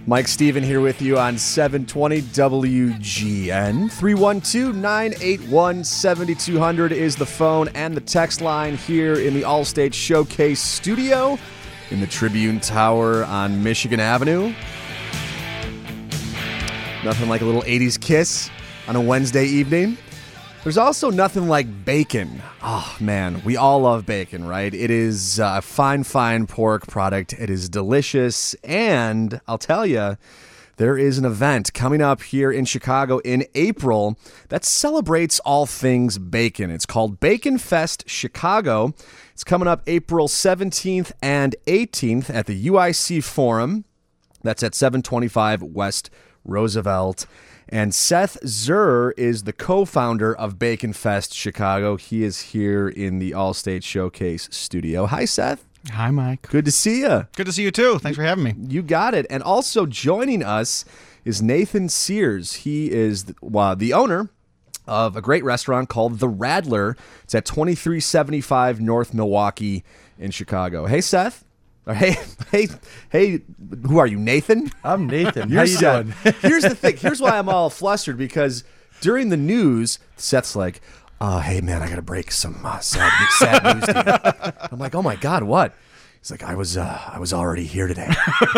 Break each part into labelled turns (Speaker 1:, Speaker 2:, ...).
Speaker 1: Mike Steven here with you on 720 WGN. 312-981-7200 is the phone and the text line here in the Allstate Showcase studio in the Tribune Tower on Michigan Avenue. Nothing like a little 80s kiss on a Wednesday evening. There's also nothing like bacon. Oh, man, we all love bacon, right? It is a fine pork product. It is delicious. And I'll tell you, there is an event coming up here in Chicago in April that celebrates all things bacon. It's called Bacon Fest Chicago. It's coming up April 17th and 18th at the UIC Forum. That's at 725 West Roosevelt. And Seth Zur is the co-founder of Bacon Fest Chicago. He is here in the Allstate Showcase studio. Hi, Seth.
Speaker 2: Hi, Mike.
Speaker 1: Good to see you.
Speaker 2: Good to see you, too. Thanks for having me.
Speaker 1: You got it. And also joining us is Nathan Sears. He is the owner of a great restaurant called The Radler. It's at 2375 North Milwaukee in Chicago. Hey, Seth. Hey, who are you, Nathan?
Speaker 3: I'm Nathan.
Speaker 1: You're
Speaker 3: How you doing?
Speaker 1: Here's the thing. Here's why I'm all flustered, because during the news, Seth's like, hey, man, I got to break some sad news to you. I'm like, oh, my God, what? He's like, I was already here today.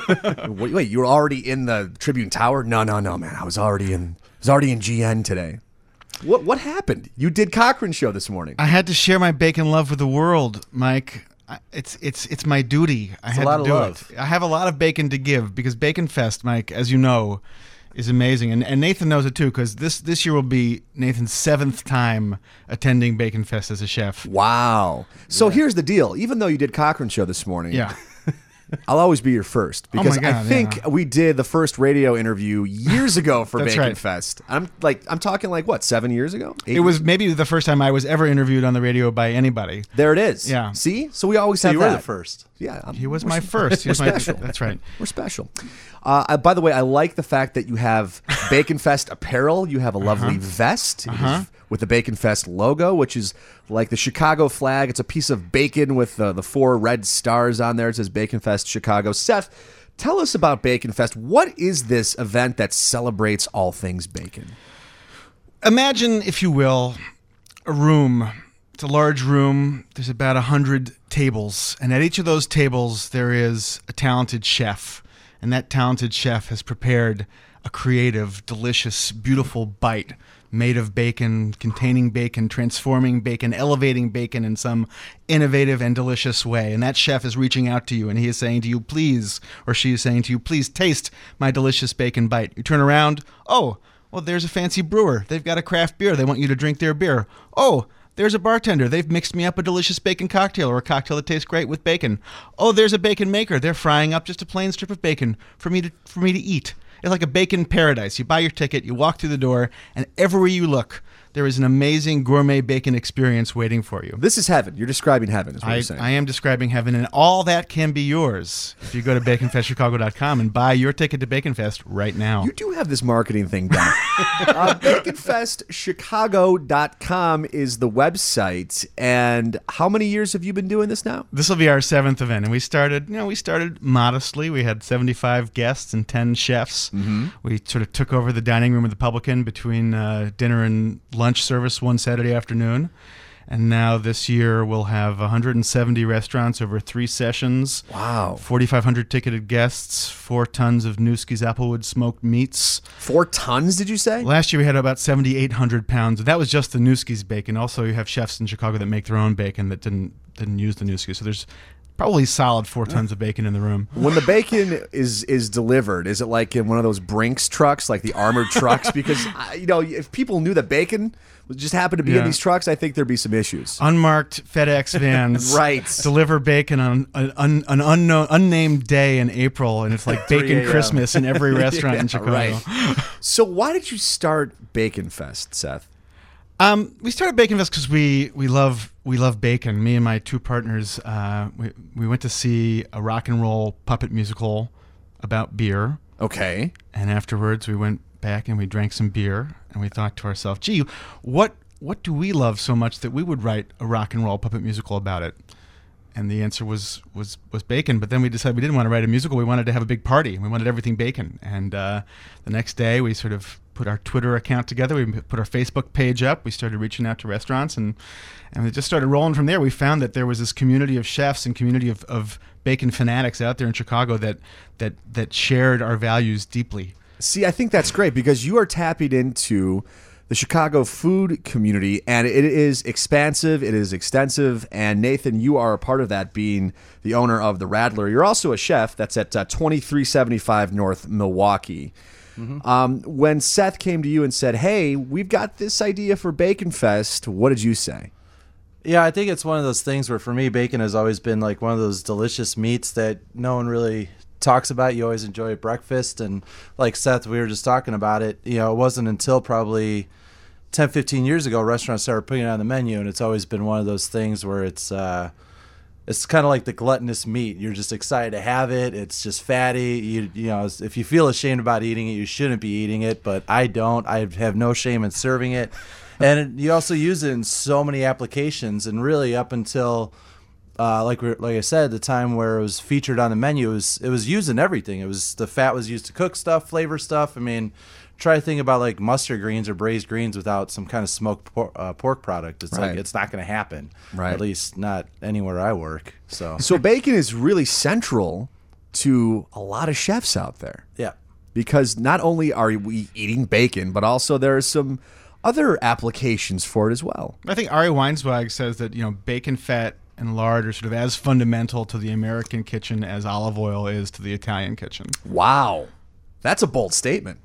Speaker 1: Wait, you were already in the Tribune Tower? No, man. I was already in GN today. What happened? You did Cochran Show this morning.
Speaker 2: I had to share my bacon love with the world, Mike. It's my duty. I had to do it. I have a lot of bacon to give because Bacon Fest, Mike, as you know, is amazing. And Nathan knows it too, because this year will be Nathan's 7th time attending Bacon Fest as a chef.
Speaker 1: Wow. So here's the deal. Even though you did Cochran Show this morning,
Speaker 2: yeah,
Speaker 1: I'll always be your first, because
Speaker 2: God,
Speaker 1: I think we did the first radio interview years ago for
Speaker 2: That's
Speaker 1: Bacon
Speaker 2: right.
Speaker 1: Fest. I'm talking like what, 7 years ago?
Speaker 2: It was maybe the first time I was ever interviewed on the radio by anybody.
Speaker 1: There it is.
Speaker 2: Yeah.
Speaker 1: See? So we always have
Speaker 3: you
Speaker 1: that.
Speaker 3: were the first.
Speaker 1: Yeah.
Speaker 2: He was my first. He was my
Speaker 1: special.
Speaker 2: That's right.
Speaker 1: We're special. By the way, I like the fact that you have Bacon Fest apparel. You have a lovely vest. It is with the Bacon Fest logo, which is like the Chicago flag. It's a piece of bacon with the 4 red stars on there. It says Bacon Fest Chicago. Seth, tell us about Bacon Fest. What is this event that celebrates all things bacon?
Speaker 2: Imagine, if you will, a room. It's a large room. There's about 100 tables. And at each of those tables, there is a talented chef. And that talented chef has prepared a creative, delicious, beautiful bite made of bacon, containing bacon, transforming bacon, elevating bacon in some innovative and delicious way. And that chef is reaching out to you, and he is saying to you, please, or she is saying to you, please taste my delicious bacon bite. You turn around, oh, well, there's a fancy brewer. They've got a craft beer. They want you to drink their beer. Oh, there's a bartender. They've mixed me up a delicious bacon cocktail, or a cocktail that tastes great with bacon. Oh, there's a bacon maker. They're frying up just a plain strip of bacon for me to eat. It's like a bacon paradise. You buy your ticket, you walk through the door, and everywhere you look, there is an amazing gourmet bacon experience waiting for you.
Speaker 1: This is heaven. You're describing heaven, is what you're saying.
Speaker 2: I am describing heaven, and all that can be yours if you go to baconfestchicago.com and buy your ticket to Bacon Fest right now.
Speaker 1: You do have this marketing thing done. Baconfestchicago.com is the website. And how many years have you been doing this now?
Speaker 2: This will be our 7th event, and we started modestly. We had 75 guests and 10 chefs. Mm-hmm. We sort of took over the dining room of the Publican between dinner and lunch service one Saturday afternoon. And now this year we'll have 170 restaurants over 3 sessions.
Speaker 1: Wow.
Speaker 2: 4,500 ticketed guests, 4 tons of Nueske's Applewood smoked meats.
Speaker 1: 4 tons, did you say?
Speaker 2: Last year we had about 7,800 pounds. That was just the Nueske's bacon. Also, you have chefs in Chicago that make their own bacon that didn't use the Nueske's. So there's probably solid 4 tons of bacon in the room.
Speaker 1: When the bacon is delivered, is it like in one of those Brinks trucks, like the armored trucks? Because, if people knew that bacon just happened to be in these trucks, I think there'd be some issues.
Speaker 2: Unmarked FedEx vans
Speaker 1: right.
Speaker 2: deliver bacon on an unnamed day in April, and it's like bacon Christmas in every restaurant in Chicago.
Speaker 1: Right. So why did you start Bacon Fest, Seth?
Speaker 2: We started Bacon Fest because we love bacon. Me and my 2 partners, we went to see a rock and roll puppet musical about beer.
Speaker 1: Okay.
Speaker 2: And afterwards we went back and we drank some beer, and we thought to ourselves, gee, what do we love so much that we would write a rock and roll puppet musical about it? And the answer was bacon. But then we decided we didn't want to write a musical. We wanted to have a big party. We wanted everything bacon. And the next day, we sort of put our Twitter account together. We put our Facebook page up. We started reaching out to restaurants, and it just started rolling from there. We found that there was this community of chefs and community of bacon fanatics out there in Chicago that shared our values deeply.
Speaker 1: See, I think that's great because you are tapping into the Chicago food community, and it is expansive, it is extensive, and Nathan, you are a part of that, being the owner of the Radler. You're also a chef. That's at 2375 North Milwaukee. Mm-hmm. When Seth came to you and said, hey, we've got this idea for Bacon Fest, what did you say?
Speaker 3: Yeah, I think it's one of those things where for me, bacon has always been like one of those delicious meats that no one really talks about. You always enjoy at breakfast. And like Seth, we were just talking about it. You know, it wasn't until probably 10, 15 years ago, restaurants started putting it on the menu. And it's always been one of those things where it's kind of like the gluttonous meat. You're just excited to have it. It's just fatty. You know, if you feel ashamed about eating it, you shouldn't be eating it. But I don't. I have no shame in serving it. And you also use it in so many applications. And really up until, like I said, the time where it was featured on the menu, it was used in everything. The fat was used to cook stuff, flavor stuff. I mean, try to think about like mustard greens or braised greens without some kind of smoked pork product. It's
Speaker 1: Right.
Speaker 3: like it's not going to happen.
Speaker 1: Right.
Speaker 3: At least not anywhere I work.
Speaker 1: So bacon is really central to a lot of chefs out there.
Speaker 3: Yeah.
Speaker 1: Because not only are we eating bacon, but also there are some other applications for it as well.
Speaker 2: I think Ari Weinswag says that, bacon fat and lard are sort of as fundamental to the American kitchen as olive oil is to the Italian kitchen.
Speaker 1: Wow. That's a bold statement.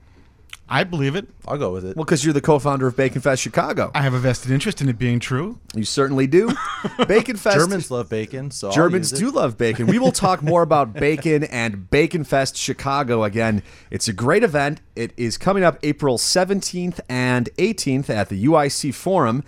Speaker 2: I believe it.
Speaker 3: I'll go with it.
Speaker 1: Well, because you're the co-founder of Bacon Fest Chicago.
Speaker 2: I have a vested interest in it being true.
Speaker 1: You certainly do. Bacon Fest.
Speaker 3: Germans love bacon, so I'll
Speaker 1: Germans
Speaker 3: use it.
Speaker 1: do love bacon. We will talk more about bacon and Bacon Fest Chicago again. It's a great event. It is coming up April 17th and 18th at the UIC Forum,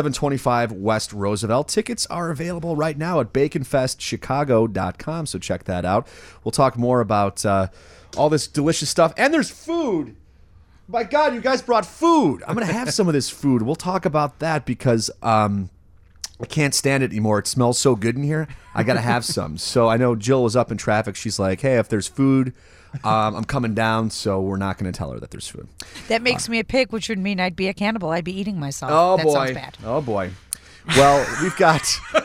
Speaker 1: 725 West Roosevelt. Tickets are available right now at baconfestchicago.com, so check that out. We'll talk more about all this delicious stuff. And there's food. My God, you guys brought food. I'm going to have some of this food. We'll talk about that because I can't stand it anymore. It smells so good in here. I got to have some. So I know Jill was up in traffic. She's like, hey, if there's food, I'm coming down. So we're not going to tell her that there's food.
Speaker 4: That makes me a pig, which would mean I'd be a cannibal. I'd be eating myself.
Speaker 1: Oh,
Speaker 4: that
Speaker 1: boy.
Speaker 4: sounds bad.
Speaker 1: Oh, boy. Well, we've got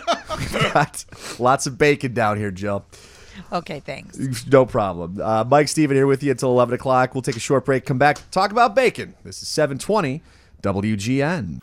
Speaker 1: lots of bacon down here, Jill.
Speaker 4: Okay, thanks.
Speaker 1: No problem. Mike Steven here with you until 11 o'clock. We'll take a short break, come back, talk about bacon. This is 720 WGN.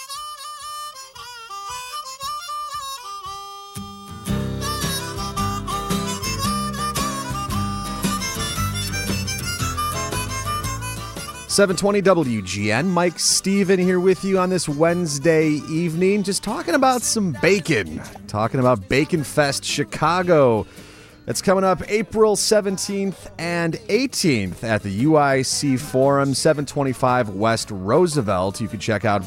Speaker 1: .720 WGN. Mike Steven here with you on this Wednesday evening, just talking about some bacon, talking about Bacon Fest Chicago. It's coming up April 17th and 18th at the UIC Forum, 725 West Roosevelt. You can check out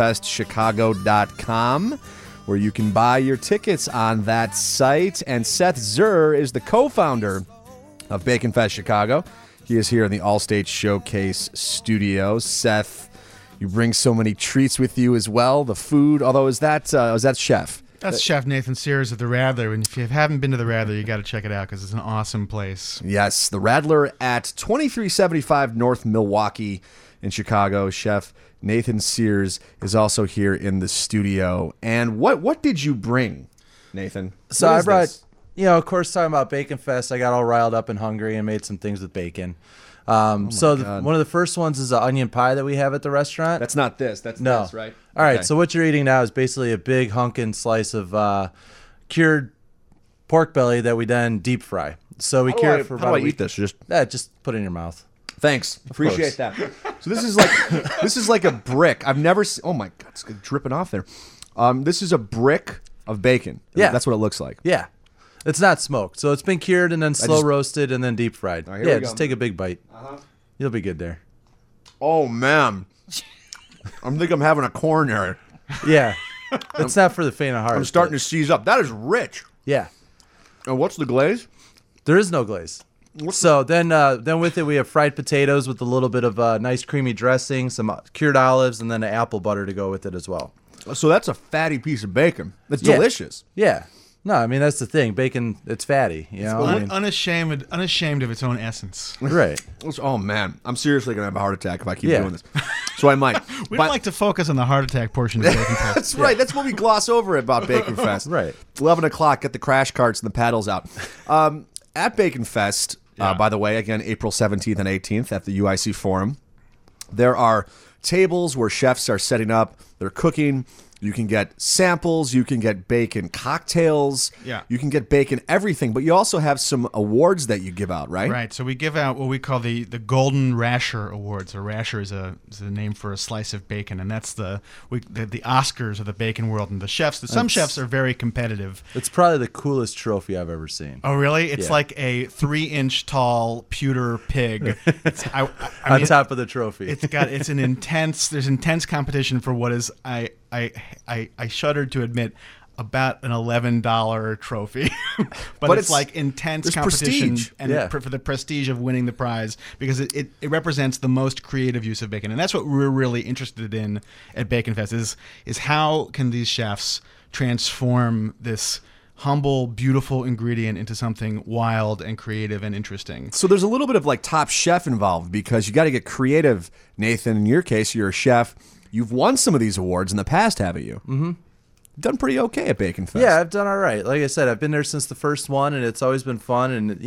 Speaker 1: baconfestchicago.com, where you can buy your tickets on that site. And Seth Zur is the co-founder of Bacon Fest Chicago. He is here in the Allstate Showcase studio. Seth, you bring so many treats with you as well. The food, although is that chef?
Speaker 2: That's Chef Nathan Sears of the Radler. And if you haven't been to the Radler, you got to check it out because it's an awesome place.
Speaker 1: Yes, the Radler at 2375 North Milwaukee in Chicago. Chef Nathan Sears is also here in the studio. And what did you bring, Nathan?
Speaker 3: So
Speaker 1: What
Speaker 3: I
Speaker 1: is
Speaker 3: brought,
Speaker 1: this?
Speaker 3: of course, talking about Bacon Fest, I got all riled up and hungry and made some things with bacon. One of the first ones is an onion pie that we have at the restaurant.
Speaker 1: That's not this. That's
Speaker 3: No.
Speaker 1: this, right?
Speaker 3: All right,
Speaker 1: Okay.
Speaker 3: so what you're eating now is basically a big hunkin' slice of cured pork belly that we then deep fry. So we cure it for
Speaker 1: how
Speaker 3: about
Speaker 1: do
Speaker 3: a
Speaker 1: I
Speaker 3: week.
Speaker 1: eat this? Just
Speaker 3: Just put it in your mouth.
Speaker 1: thanks. Appreciate
Speaker 3: course.
Speaker 1: that. So this is like a brick. I've never seen. Oh my God, it's dripping off there. This is a brick of bacon.
Speaker 3: Yeah.
Speaker 1: That's what it looks like.
Speaker 3: Yeah. It's not smoked. So it's been cured and then slow
Speaker 1: just-
Speaker 3: roasted and then deep fried.
Speaker 1: All right, here we go.
Speaker 3: Just take a big bite. You'll be good there.
Speaker 1: Oh man, I think I'm having a coronary.
Speaker 3: Yeah. It's not for the faint of heart.
Speaker 1: I'm starting to seize up. That is rich.
Speaker 3: Yeah.
Speaker 1: And what's the glaze?
Speaker 3: There is no glaze. So then with it, we have fried potatoes with a little bit of nice creamy dressing, some cured olives, and then an apple butter to go with it as well.
Speaker 1: So that's a fatty piece of bacon. It's
Speaker 3: Yeah.
Speaker 1: delicious.
Speaker 3: Yeah. No, I mean that's the thing. Bacon, it's fatty. You know, I mean,
Speaker 2: Unashamed of its own essence.
Speaker 3: right?
Speaker 1: Oh man, I'm seriously gonna have a heart attack if I keep doing this. So I might.
Speaker 2: We don't like to focus on the heart attack portion of Bacon Fest.
Speaker 1: That's right. That's what we gloss over about Bacon Fest.
Speaker 3: Right.
Speaker 1: 11 o'clock, get the crash carts and the paddles out. At Bacon Fest, by the way, again, April 17th and 18th at the UIC Forum, there are tables where chefs are setting up, they're cooking. You can get samples. You can get bacon cocktails.
Speaker 2: Yeah.
Speaker 1: You can get bacon everything. But you also have some awards that you give out, right?
Speaker 2: Right. So we give out what we call the Golden Rasher Awards. A rasher is a name for a slice of bacon, and that's the Oscars of the bacon world. And the chefs, some chefs are very competitive.
Speaker 3: It's probably the coolest trophy I've ever seen.
Speaker 2: Oh, really? It's like a 3-inch tall pewter pig.
Speaker 3: On top of the trophy.
Speaker 2: There's intense competition for what is I shuddered to admit about an $11 trophy, but it's like intense competition
Speaker 1: prestige.
Speaker 2: and for the prestige of winning the prize because it represents the most creative use of bacon, and that's what we're really interested in at Bacon Fest is how can these chefs transform this humble, beautiful ingredient into something wild and creative and interesting.
Speaker 1: So there's a little bit of like Top Chef involved because you got to get creative. Nathan, in your case, you're a chef. You've won some of these awards in the past, haven't you? Mm-hmm. Done pretty okay at Bacon Fest.
Speaker 3: Yeah, I've done all right. Like I said, I've been there since the first one, and it's always been fun. And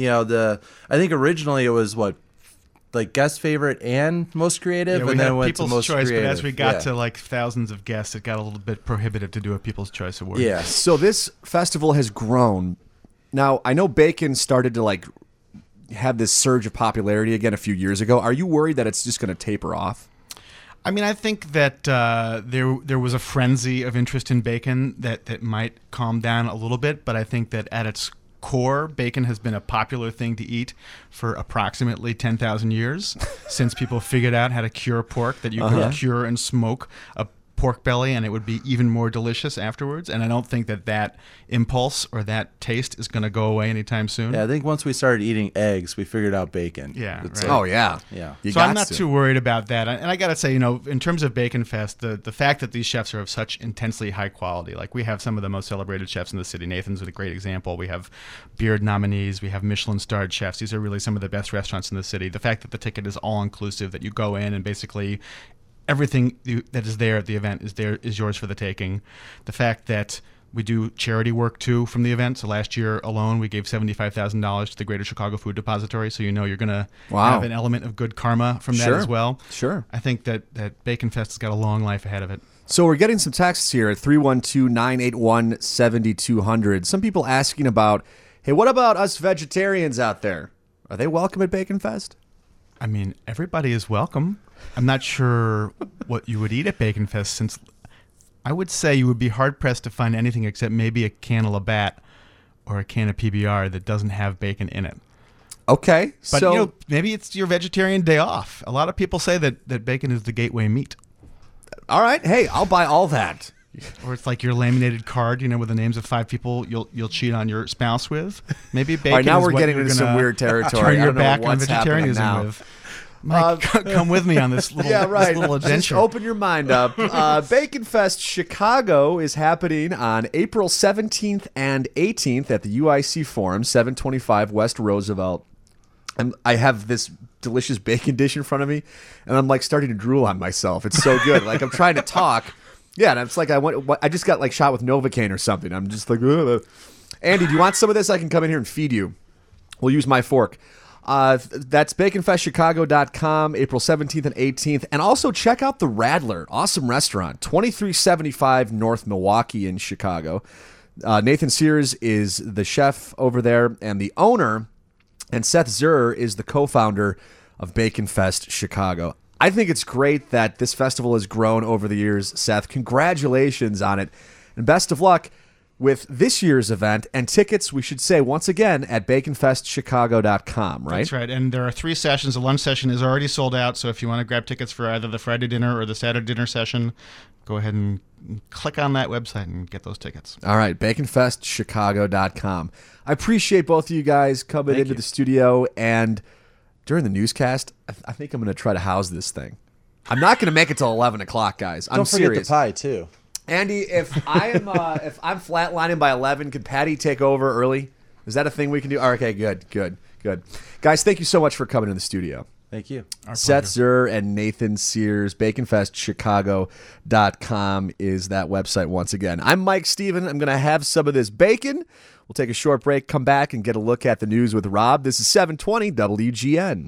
Speaker 3: I think originally it was like guest favorite and most creative, and then it went to most
Speaker 2: choice,
Speaker 3: creative.
Speaker 2: But as we got to like thousands of guests, it got a little bit prohibitive to do a People's Choice Award.
Speaker 3: Yeah.
Speaker 1: So this festival has grown. Now, I know bacon started to like have this surge of popularity again a few years ago. Are you worried that it's just going to taper off?
Speaker 2: I mean, I think that there was a frenzy of interest in bacon that might calm down a little bit, but I think that at its core, bacon has been a popular thing to eat for approximately 10,000 years since people figured out how to cure pork, that you could cure and smoke a pork belly and it would be even more delicious afterwards. And I don't think that impulse or that taste is going to go away anytime soon.
Speaker 3: Yeah, I think once we started eating eggs, we figured out bacon.
Speaker 2: Yeah,
Speaker 3: It's
Speaker 2: right.
Speaker 3: like-
Speaker 1: Oh, yeah.
Speaker 3: Yeah.
Speaker 1: You
Speaker 2: So I'm
Speaker 1: got
Speaker 2: not
Speaker 1: to.
Speaker 2: too worried about that. And I got to say, in terms of Bacon Fest, the fact that these chefs are of such intensely high quality, like we have some of the most celebrated chefs in the city. Nathan's a great example. We have Beard nominees. We have Michelin-starred chefs. These are really some of the best restaurants in the city. The fact that the ticket is all-inclusive, that you go in and basically everything that is there at the event is yours for the taking. The fact that we do charity work too from the event. So last year alone, we gave $75,000 to the Greater Chicago Food Depository. So you're going to have an element of good karma from that as well.
Speaker 1: Sure.
Speaker 2: I think that Bacon Fest has got a long life ahead of it.
Speaker 1: So we're getting some texts here at 312-981-7200. Some people asking about, hey, what about us vegetarians out there? Are they welcome at Bacon Fest?
Speaker 2: I mean, everybody is welcome. I'm not sure what you would eat at Bacon Fest, since I would say you would be hard-pressed to find anything except maybe a can of Labatt or a can of PBR that doesn't have bacon in it.
Speaker 1: Okay.
Speaker 2: But,
Speaker 1: so
Speaker 2: maybe it's your vegetarian day off. A lot of people say that bacon is the gateway meat.
Speaker 1: all right. Hey, I'll buy all that.
Speaker 2: Or it's like your laminated card, with the names of 5 people you'll cheat on your spouse with. Maybe bacon
Speaker 1: All right, now
Speaker 2: is
Speaker 1: we're
Speaker 2: what
Speaker 1: getting
Speaker 2: you're
Speaker 1: into some
Speaker 2: gonna
Speaker 1: weird territory.
Speaker 2: turn
Speaker 1: I
Speaker 2: your
Speaker 1: don't know
Speaker 2: back on
Speaker 1: what's happening
Speaker 2: vegetarianism
Speaker 1: now.
Speaker 2: with. Mike, come with me on this little,
Speaker 1: Yeah, right.
Speaker 2: this little
Speaker 1: Just
Speaker 2: adventure.
Speaker 1: open your mind up. Bacon Fest Chicago is happening on April 17th and 18th at the UIC Forum, 725 West Roosevelt. And I have this delicious bacon dish in front of me, and I'm like starting to drool on myself. It's so good. Like I'm trying to talk. Yeah, and it's like I just got like shot with Novocaine or something. I'm just like, ugh. Andy, do you want some of this? I can come in here and feed you. We'll use my fork. That's baconfestchicago.com, April 17th and 18th. And also check out the Radler, awesome restaurant, 2375 North Milwaukee in Chicago. Nathan Sears is the chef over there and the owner, and Seth Zur is the co-founder of Bacon Fest Chicago. I think it's great that this festival has grown over the years, Seth. Congratulations on it, and best of luck with this year's event. And tickets, we should say once again, at baconfestchicago.com, right?
Speaker 2: That's right. And there are 3 sessions. The lunch session is already sold out, so if you want to grab tickets for either the Friday dinner or the Saturday dinner session, go ahead and click on that website and get those tickets.
Speaker 1: All right, baconfestchicago.com. I appreciate both of you guys coming into the studio, and during the newscast, I think I'm going to try to house this thing. I'm not going to make it till 11 o'clock, guys. I'm
Speaker 3: Don't forget
Speaker 1: serious.
Speaker 3: the pie too.
Speaker 1: Andy, if I'm flatlining by 11, could Patty take over early? Is that a thing we can do? Okay, good. Guys, thank you so much for coming to the studio.
Speaker 3: Thank you.
Speaker 1: Seth Zur and Nathan Sears. BaconFestChicago.com is that website once again. I'm Mike Steven. I'm going to have some of this bacon. We'll take a short break, come back, and get a look at the news with Rob. This is 720 WGN.